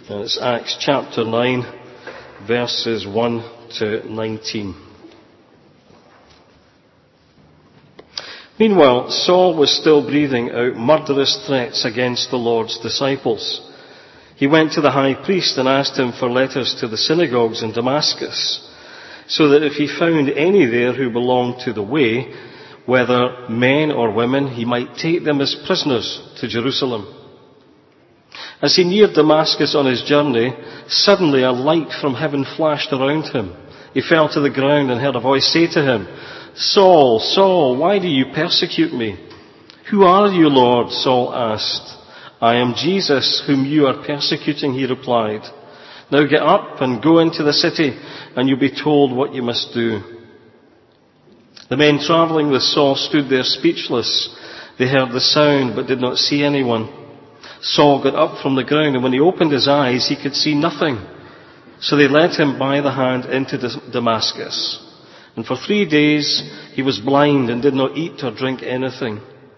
And it's Acts chapter 9, verses 1 to 19. Meanwhile, Saul was still breathing out murderous threats against the Lord's disciples. He went to the high priest and asked him for letters to the synagogues in Damascus, so that if he found any there who belonged to the way, whether men or women, he might take them as prisoners to Jerusalem. As he neared Damascus on his journey, suddenly a light from heaven flashed around him. He fell to the ground and heard a voice say to him, "Saul, Saul, why do you persecute me?" "Who are you, Lord?" Saul asked. "I am Jesus, whom you are persecuting," he replied. "Now get up and go into the city, and you'll be told what you must do." The men travelling with Saul stood there speechless. They heard the sound, but did not see anyone. Saul got up from the ground, and when he opened his eyes, he could see nothing. So they led him by the hand into Damascus. And for 3 days he was blind and did not eat or drink anything.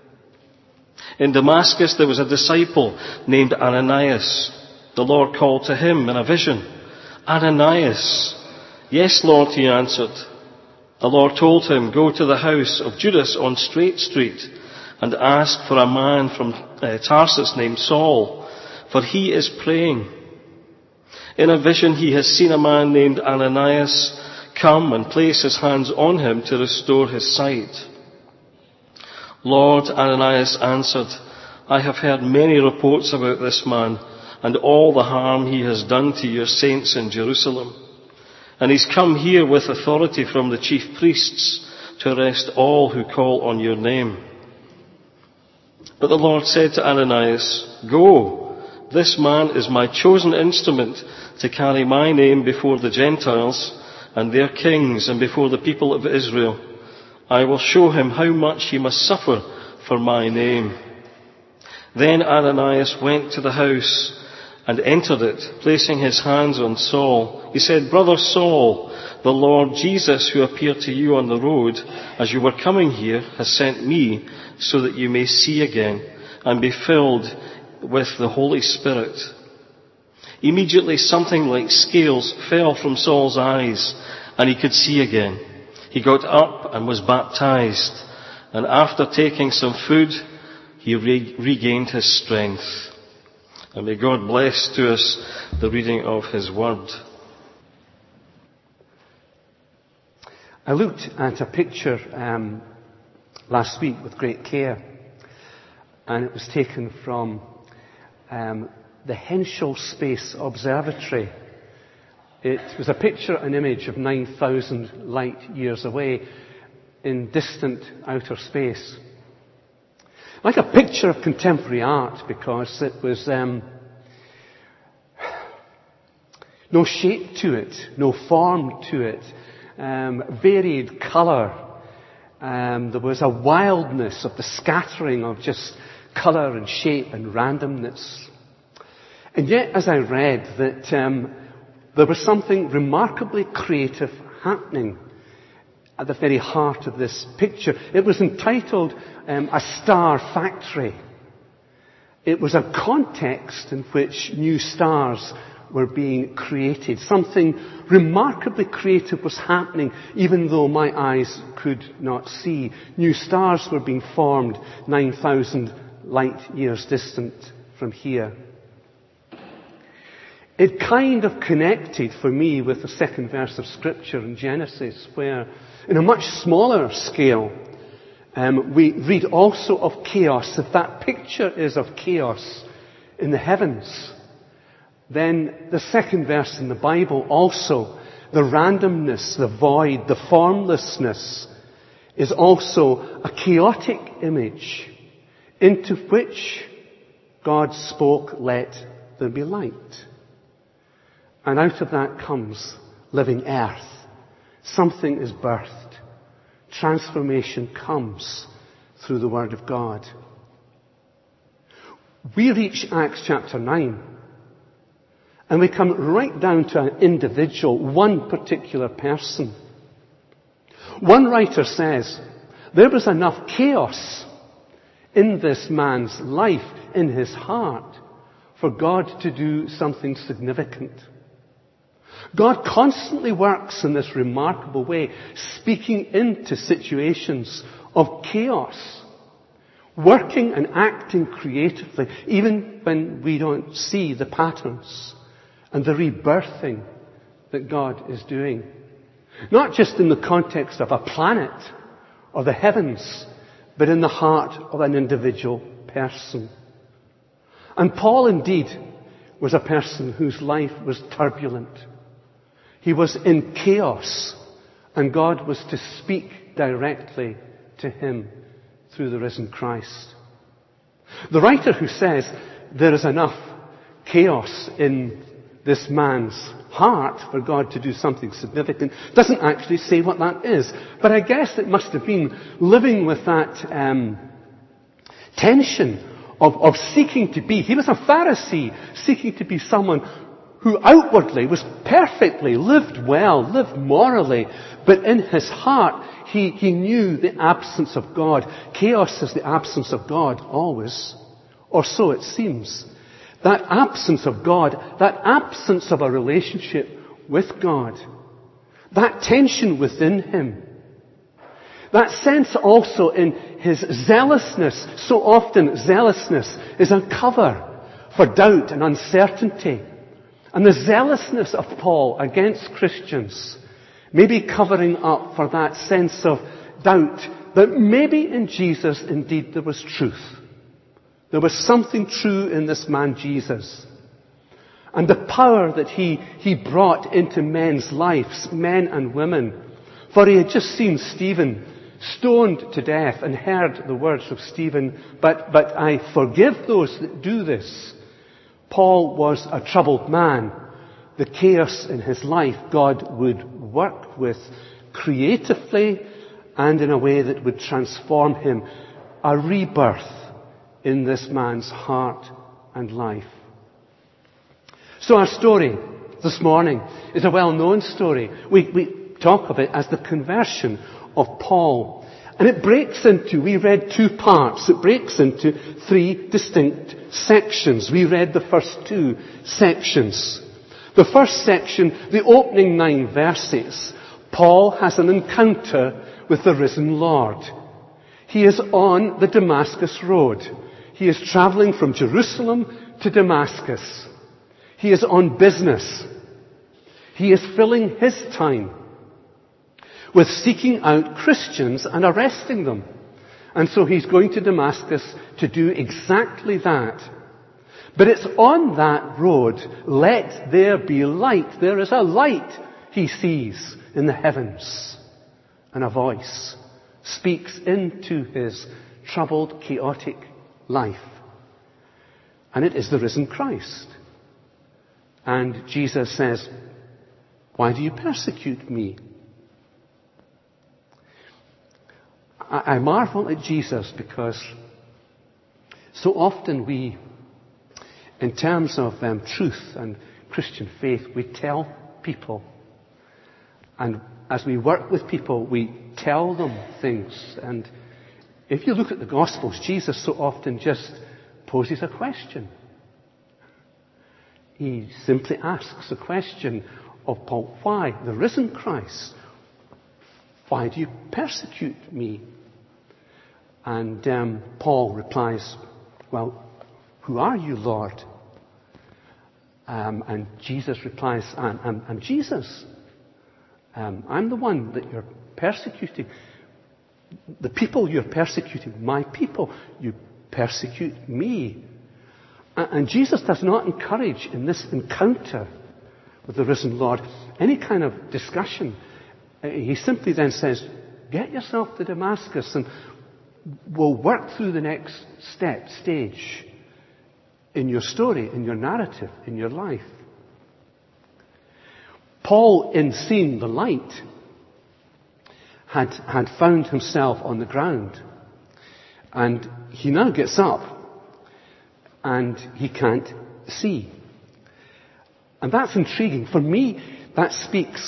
In Damascus there was a disciple named Ananias. The Lord called to him in a vision, "Ananias." "Yes, Lord," he answered. The Lord told him, "Go to the house of Judas on Straight Street and ask for a man from Tarsus named Saul, for he is praying. In a vision he has seen a man named Ananias come and place his hands on him to restore his sight." "Lord," Ananias answered, "I have heard many reports about this man and all the harm he has done to your saints in Jerusalem. And he's come here with authority from the chief priests to arrest all who call on your name." But the Lord said to Ananias, "Go, this man is my chosen instrument to carry my name before the Gentiles and their kings and before the people of Israel. I will show him how much he must suffer for my name." Then Ananias went to the house and entered it, placing his hands on Saul. He said, "Brother Saul, the Lord Jesus, who appeared to you on the road as you were coming here, has sent me so that you may see again and be filled with the Holy Spirit." Immediately something like scales fell from Saul's eyes and he could see again. He got up and was baptized, and after taking some food, he regained his strength. And may God bless to us the reading of His Word. I looked at a picture last week with great care, and it was taken from the Henschel Space Observatory. It was a picture, an image of 9,000 light years away in distant outer space. Like a picture of contemporary art, because it was no shape to it, no form to it, varied colour. There was a wildness of the scattering of just colour and shape and randomness. And yet, as I read, that there was something remarkably creative happening at the very heart of this picture. It was entitled A Star Factory. It was a context in which new stars were being created. Something remarkably creative was happening, even though my eyes could not see. New stars were being formed 9,000 light years distant from here. It kind of connected for me with the second verse of Scripture in Genesis, where in a much smaller scale, we read also of chaos. If that picture is of chaos in the heavens, then the second verse in the Bible also, the randomness, the void, the formlessness, is also a chaotic image into which God spoke, "Let there be light." And out of that comes living earth. Something is birthed. Transformation comes through the Word of God. We reach Acts chapter 9, and we come right down to an individual, one particular person. One writer says, there was enough chaos in this man's life, in his heart, for God to do something significant. God constantly works in this remarkable way, speaking into situations of chaos, working and acting creatively, even when we don't see the patterns and the rebirthing that God is doing. Not just in the context of a planet or the heavens, but in the heart of an individual person. And Paul indeed was a person whose life was turbulent. He was in chaos, and God was to speak directly to him through the risen Christ. The writer who says there is enough chaos in this man's heart for God to do something significant doesn't actually say what that is. But I guess it must have been living with that tension of seeking to be. He was a Pharisee, seeking to be someone who outwardly was perfectly, lived well, lived morally, but in his heart he knew the absence of God. Chaos is the absence of God always, or so it seems. That absence of God, that absence of a relationship with God, that tension within him, that sense also in his zealousness. So often zealousness is a cover for doubt and uncertainty. And the zealousness of Paul against Christians may be covering up for that sense of doubt that maybe in Jesus indeed there was truth. There was something true in this man Jesus. And the power that he brought into men's lives, men and women. For he had just seen Stephen stoned to death and heard the words of Stephen, but I forgive those that do this. Paul was a troubled man. The chaos in his life God would work with creatively and in a way that would transform him. A rebirth in this man's heart and life. So our story this morning is a well-known story. We talk of it as the conversion of Paul. And it breaks into, we read 2 parts, it breaks into 3 distinct sections. We read the first 2 sections. The first section, the opening 9 verses, Paul has an encounter with the risen Lord. He is on the Damascus road. He is traveling from Jerusalem to Damascus. He is on business. He is filling his time with seeking out Christians and arresting them. And so he's going to Damascus to do exactly that. But it's on that road, let there be light. There is a light he sees in the heavens. And a voice speaks into his troubled, chaotic life. And it is the risen Christ. And Jesus says, why do you persecute me? I marvel at Jesus because so often we, in terms of truth and Christian faith, we tell people. And as we work with people, we tell them things. And if you look at the Gospels, Jesus so often just poses a question. He simply asks a question of Paul, why, the risen Christ, why do you persecute me? And Paul replies, well, who are you, Lord? And Jesus replies, I'm Jesus. I'm the one that you're persecuting. The people you're persecuting, my people, you persecute me. And Jesus does not encourage in this encounter with the risen Lord any kind of discussion. He simply then says, get yourself to Damascus and we'll work through the next stage in your story, in your narrative, in your life. Paul, in seeing the light, had found himself on the ground. And he now gets up and he can't see. And that's intriguing. For me, it speaks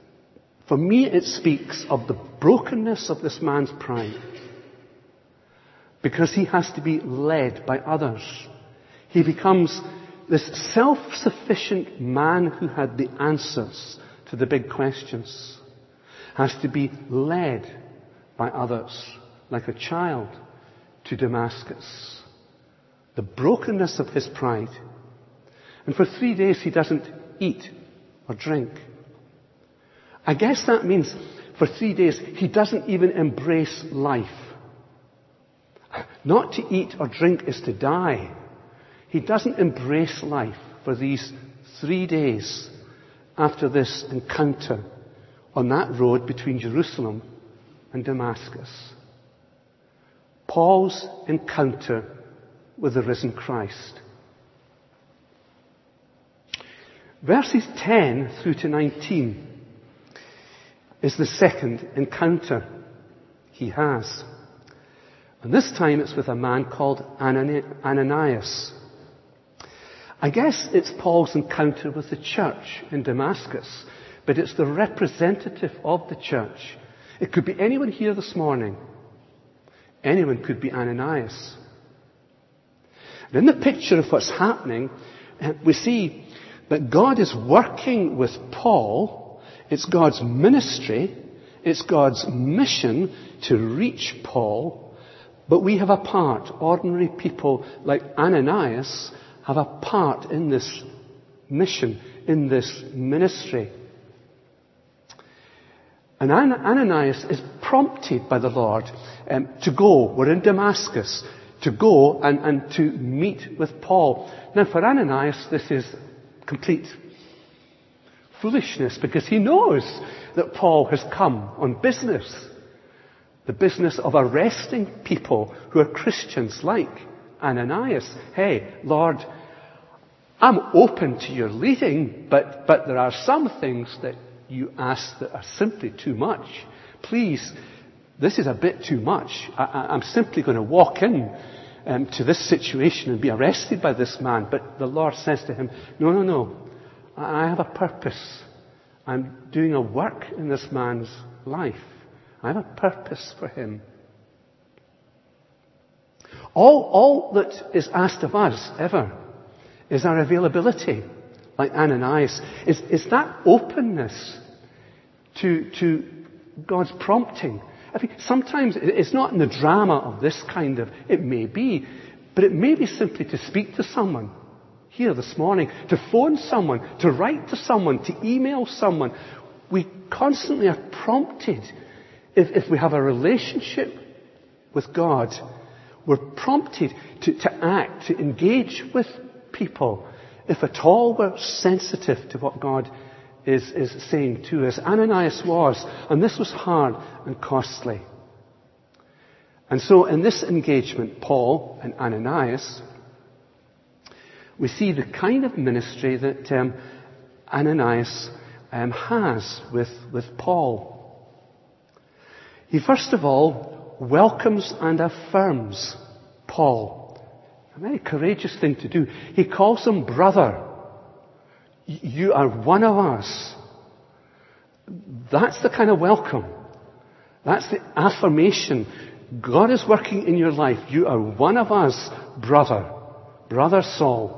of the brokenness of this man's pride. Because he has to be led by others. He becomes this self-sufficient man who had the answers to the big questions has to be led by others, like a child, to Damascus. The brokenness of his pride. And for 3 days he doesn't eat or drink. I guess that means for 3 days he doesn't even embrace life. Not to eat or drink is to die. He doesn't embrace life for these 3 days after this encounter on that road between Jerusalem and Damascus. Paul's encounter with the risen Christ. Verses 10 through to 19 is the second encounter he has. And this time it's with a man called Ananias. I guess it's Paul's encounter with the church in Damascus, but it's the representative of the church. It could be anyone here this morning. Anyone could be Ananias. And in the picture of what's happening, we see that God is working with Paul. It's God's ministry. It's God's mission to reach Paul. But we have a part. Ordinary people like Ananias have a part in this mission, in this ministry. And Ananias is prompted by the Lord to go. We're in Damascus. To go and to meet with Paul. Now for Ananias this is complete foolishness because he knows that Paul has come on business. The business of arresting people who are Christians like Ananias. Hey, Lord, I'm open to your leading, but there are some things that you ask that are simply too much. Please, this is a bit too much. I'm simply going to walk in to this situation and be arrested by this man. But the Lord says to him, no. I have a purpose. I'm doing a work in this man's life. I have a purpose for him. All that is asked of us ever is our availability, like Ananias, is that openness to God's prompting. I think sometimes it's not in the drama of this kind of, it may be, but it may be simply to speak to someone here this morning, to phone someone, to write to someone, to email someone. We constantly are prompted. If we have a relationship with God, we're prompted to act, to engage with people, if at all we're sensitive to what God is saying to us. Ananias was, and this was hard and costly. And so in this engagement, Paul and Ananias, we see the kind of ministry that Ananias has with Paul. He first of all welcomes and affirms Paul. A very courageous thing to do. He calls him brother. You are one of us. That's the kind of welcome. That's the affirmation. God is working in your life. You are one of us, brother. Brother Saul.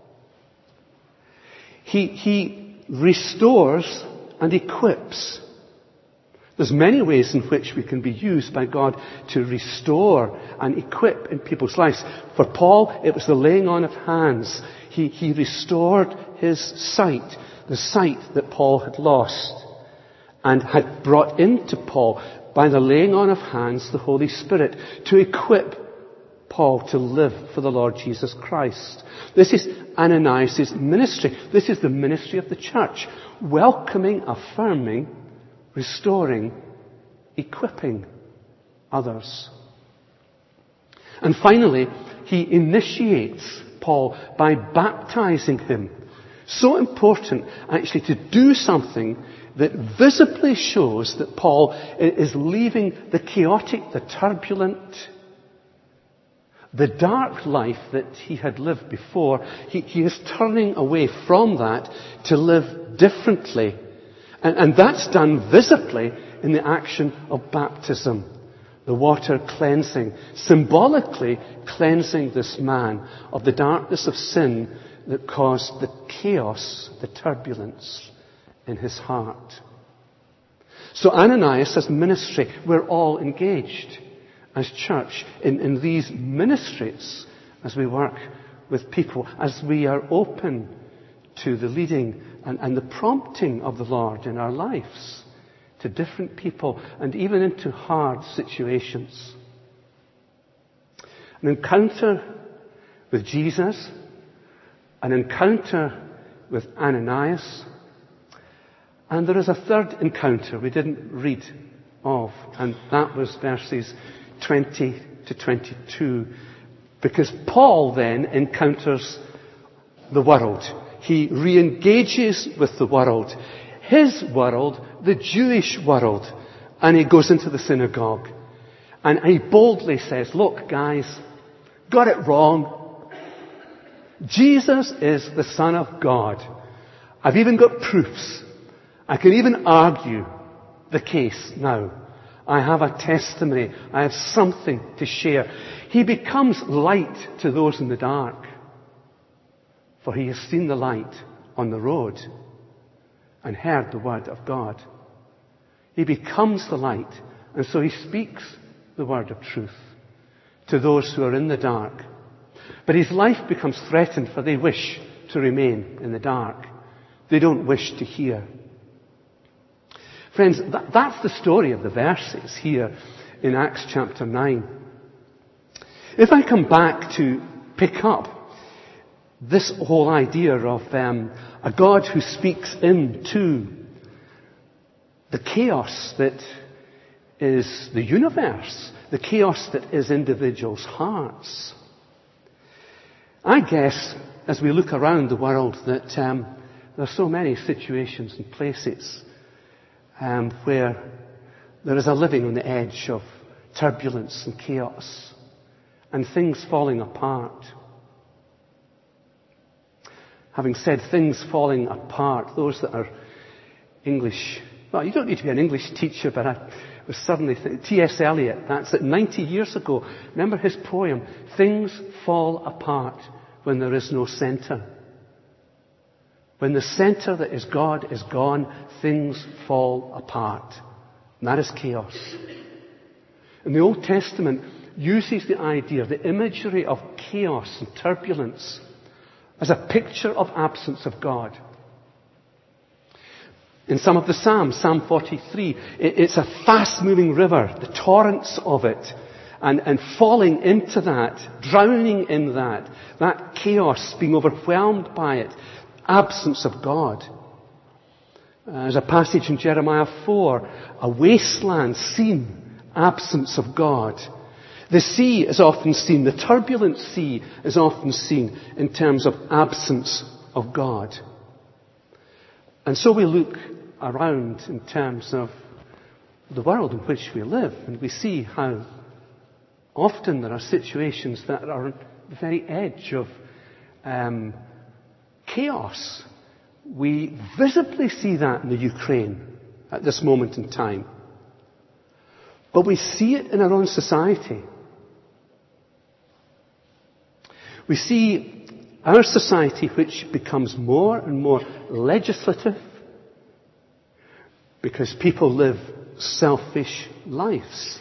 He restores and equips. There's many ways in which we can be used by God to restore and equip in people's lives. For Paul, it was the laying on of hands. He restored his sight, the sight that Paul had lost, and had brought into Paul, by the laying on of hands, the Holy Spirit, to equip Paul to live for the Lord Jesus Christ. This is Ananias' ministry. This is the ministry of the church. Welcoming, affirming, restoring, equipping others. And finally, he initiates Paul by baptizing him. So important, actually, to do something that visibly shows that Paul is leaving the chaotic, the turbulent, the dark life that he had lived before. He is turning away from that to live differently. And that's done visibly in the action of baptism. The water cleansing, symbolically cleansing this man of the darkness of sin that caused the chaos, the turbulence in his heart. So Ananias' ministry, we're all engaged as church in these ministries as we work with people, as we are open to the leading and the prompting of the Lord in our lives, to different people and even into hard situations. An encounter with Jesus, an encounter with Ananias, and there is a third encounter we didn't read of, and that was verses 20 to 22, because Paul then encounters the world. He re-engages with the world, his world, the Jewish world, and he goes into the synagogue. And he boldly says, look guys, got it wrong. Jesus is the Son of God. I've even got proofs. I can even argue the case now. I have a testimony. I have something to share. He becomes light to those in the dark, for he has seen the light on the road and heard the word of God. He becomes the light, and so he speaks the word of truth to those who are in the dark. But his life becomes threatened, for they wish to remain in the dark. They don't wish to hear. Friends, that's the story of the verses here in Acts chapter 9. If I come back to pick up this whole idea of a God who speaks into the chaos that is the universe, the chaos that is individuals' hearts, I guess as we look around the world that there are so many situations and places where there is a living on the edge of turbulence and chaos and things falling apart. Having said things falling apart, those that are English, well, you don't need to be an English teacher, but I was suddenly thinking, T.S. Eliot, that's it, 90 years ago. Remember his poem, Things Fall Apart When There Is No Centre. When the centre that is God is gone, things fall apart. And that is chaos. And the Old Testament uses the idea, the imagery of chaos and turbulence as a picture of absence of God. In some of the Psalms, Psalm 43, it's a fast-moving river, the torrents of it, and falling into that, drowning in that chaos, being overwhelmed by it, absence of God. There's a passage in Jeremiah 4, a wasteland scene, absence of God. The sea is often seen, the turbulent sea is often seen in terms of absence of God. And so we look around in terms of the world in which we live, and we see how often there are situations that are on the very edge of chaos. We visibly see that in the Ukraine at this moment in time. But we see it in our own society. We see our society which becomes more and more legislative because people live selfish lives.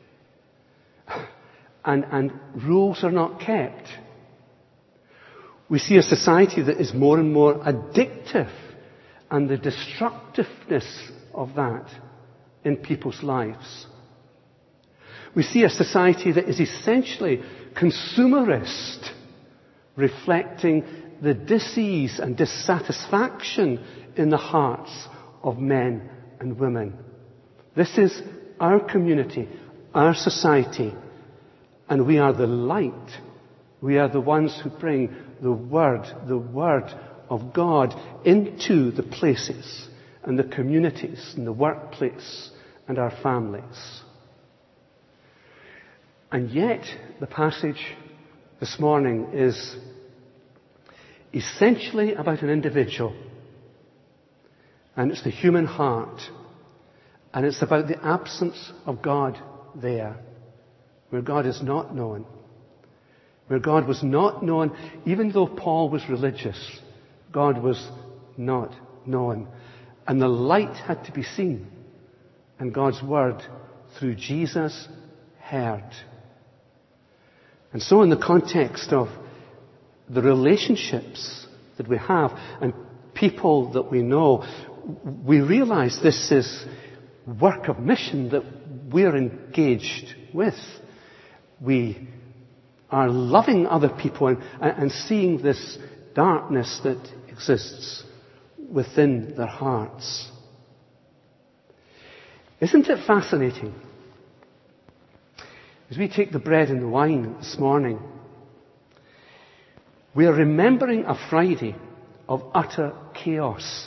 And rules are not kept. We see a society that is more and more addictive, and the destructiveness of that in people's lives. We see a society that is essentially consumerist, reflecting the dis-ease and dissatisfaction in the hearts of men and women. This is our community, our society, and we are the light. We are the ones who bring the Word of God into the places and the communities and the workplace and our families. And yet, the passage this morning is essentially about an individual. And it's the human heart. And it's about the absence of God there, where God is not known. where God was not known. Even though Paul was religious, God was not known. And the light had to be seen, and God's word through Jesus heard. And so in the context of the relationships that we have and people that we know, we realize this is work of mission that we're engaged with. We are loving other people and seeing this darkness that exists within their hearts. Isn't it fascinating? As we take the bread and the wine this morning, we are remembering a Friday of utter chaos.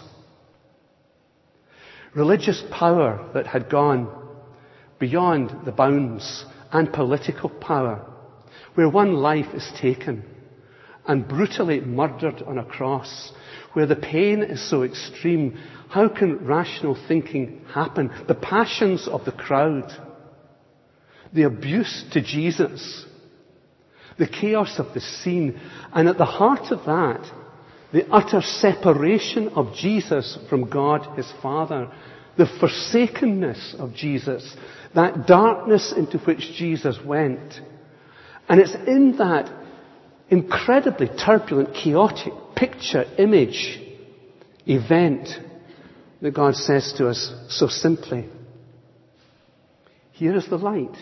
Religious power that had gone beyond the bounds, and political power, where one life is taken and brutally murdered on a cross, where the pain is so extreme. How can rational thinking happen? The passions of the crowd, the abuse to Jesus, the chaos of the scene, and at the heart of that, the utter separation of Jesus from God his Father, the forsakenness of Jesus, that darkness into which Jesus went. And it's in that incredibly turbulent, chaotic picture, image, event that God says to us so simply, here is the light.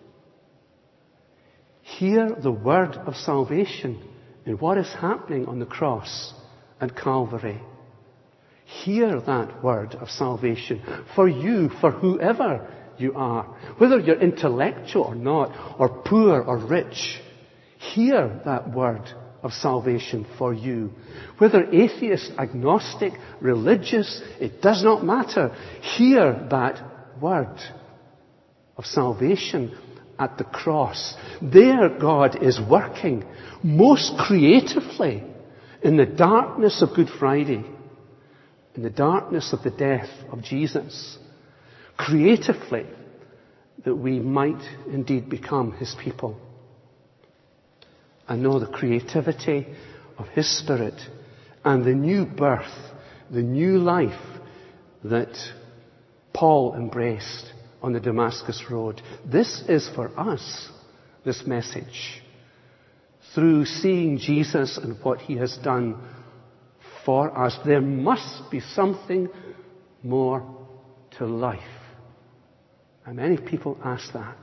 Hear the word of salvation in what is happening on the cross at Calvary. Hear that word of salvation for you, for whoever you are, whether you're intellectual or not, or poor or rich. Hear that word of salvation for you. Whether atheist, agnostic, religious, it does not matter. Hear that word of salvation at the cross. There God is working most creatively in the darkness of Good Friday, in the darkness of the death of Jesus, creatively, that we might indeed become his people and know the creativity of his Spirit and the new birth, the new life that Paul embraced on the Damascus Road. This is for us, this message. Through seeing Jesus and what he has done for us, there must be something more to life. And many people ask that.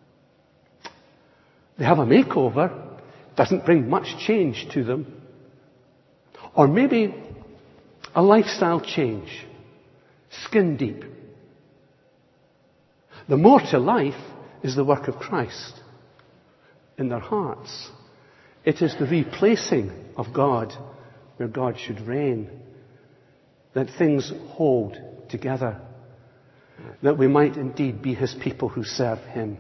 They have a makeover, doesn't bring much change to them. Or maybe a lifestyle change, skin deep. The more to life is the work of Christ in their hearts. It is the replacing of God where God should reign, that things hold together, that we might indeed be his people who serve him.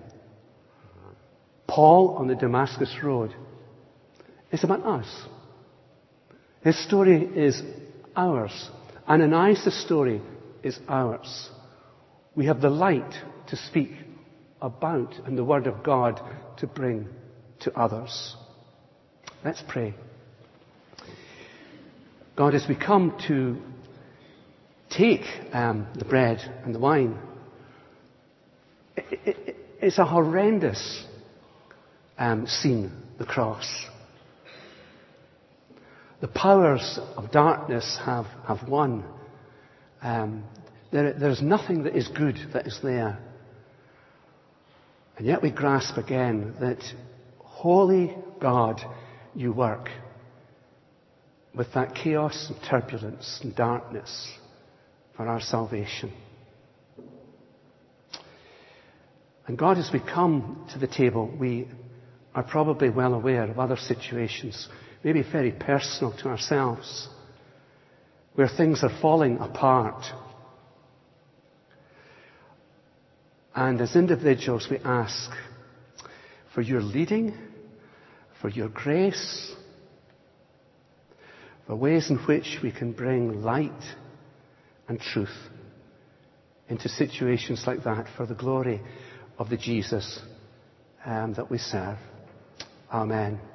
Paul on the Damascus Road is about us. His story is ours. Ananias' story is ours. We have the light to speak about and the word of God to bring to others. Let's pray. God, as we come to take the bread and the wine, it's a horrendous scene, the cross. The powers of darkness have won. There is nothing that is good that is there. And yet we grasp again that, holy God, you work with that chaos and turbulence and darkness for our salvation. And God, as we come to the table, we are probably well aware of other situations, maybe very personal to ourselves, where things are falling apart. And as individuals, we ask for your leading, for your grace, for ways in which we can bring light and truth into situations like that for the glory of the Jesus that we serve. Amen.